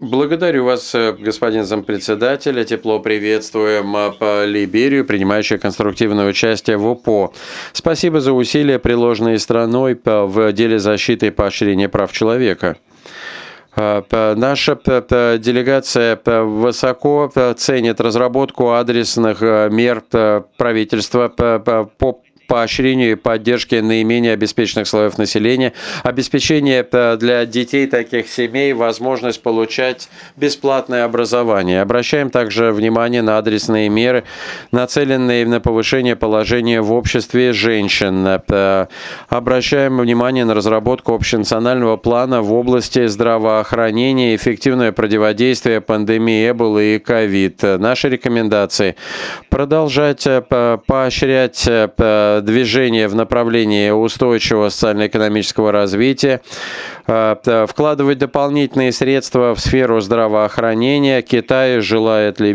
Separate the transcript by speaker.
Speaker 1: Благодарю вас, господин зампредседателя. Тепло приветствуем по Либерию, принимающую конструктивное участие в УПО. Спасибо за усилия, приложенные страной в деле защиты и поощрения прав человека. Наша делегация высоко ценит разработку адресных мер правительства по поощрению и поддержке наименее обеспеченных слоев населения, обеспечение для детей таких семей возможность получать бесплатное образование. Обращаем также внимание на адресные меры, нацеленные на повышение положения в обществе женщин. Обращаем внимание на разработку общенационального плана в области здравоохранения, эффективное противодействие пандемии Эболы и ковид. Наши рекомендации: продолжать поощрять движение в направлении устойчивого социально-экономического развития, вкладывать дополнительные средства в сферу здравоохранения. Китай желает